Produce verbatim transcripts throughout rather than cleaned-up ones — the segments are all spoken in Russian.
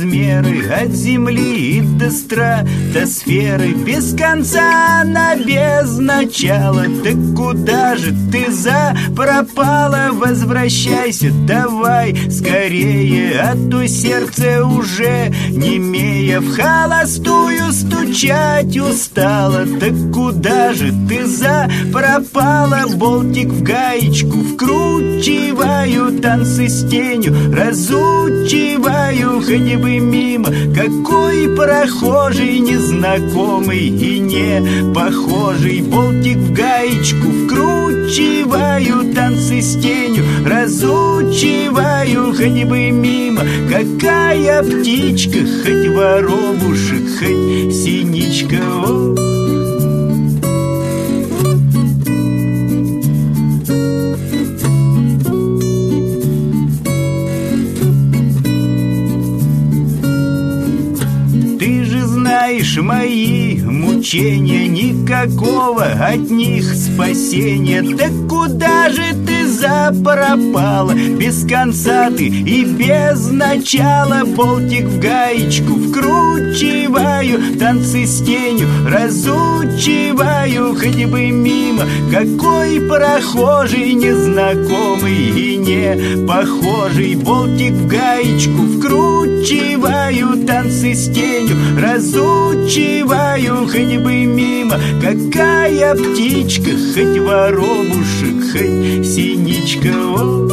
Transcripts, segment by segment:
меры, от земли и до стратосферы, без конца она без начала. Так куда же ты запропала? Возвращайся давай скорее, а то сердце уже немея в холостую стучать устала. Так куда же ты запропала? Болтик в гаечку вкручиваю, танцы с тенью разучиваю. Ходьбы мимо, какой прохожий, незнакомый и не похожий. Болтик в гаечку вкручиваю, танцы с тенью разучиваю. Ходьбы мимо, какая птичка, хоть воробушек, хоть синичка. О! Знаешь мои мучения, никакого от них спасения. Так куда же ты запропала? Без конца ты и без начала. Болтик в гаечку вкручиваю, танцы с тенью разучиваю. Ходьбы мимо, какой прохожий, незнакомый и не похожий. Болтик в гаечку вкручиваю, танцы с тенью разучиваю. Ходьбы мимо, какая птичка, хоть воробушек, хоть синичка. О!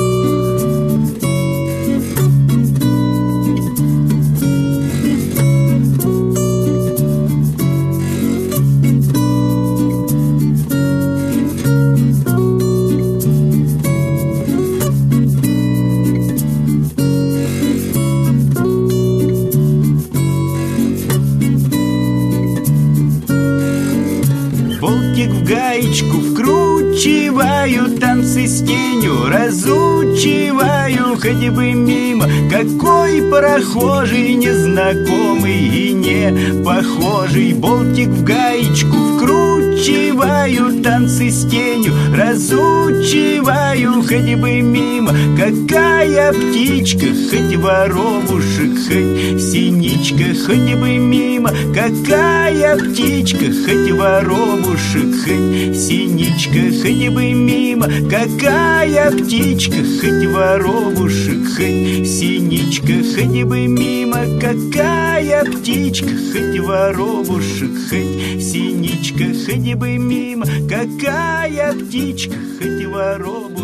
Болтик в гаечку вкручиваю, танцы с тенью разучиваю. Ходьбы мимо, какой прохожий, незнакомый и не похожий. Болтик в гаечку вкручиваю, танцы с тенью разучиваю. Ходьбы мимо, какая птичка, хоть воробушек, хоть синичка. Ходьбы мимо, какая птичка, хоть воробушек, хоть синичка. Ходьбы мимо, какая птичка, хоть воробушек, хоть синичка. Ходьбы мимо, какая птичка, хоть воробушек, хоть синичка. Ходьбы мимо, какая птичка, хоть воробушек.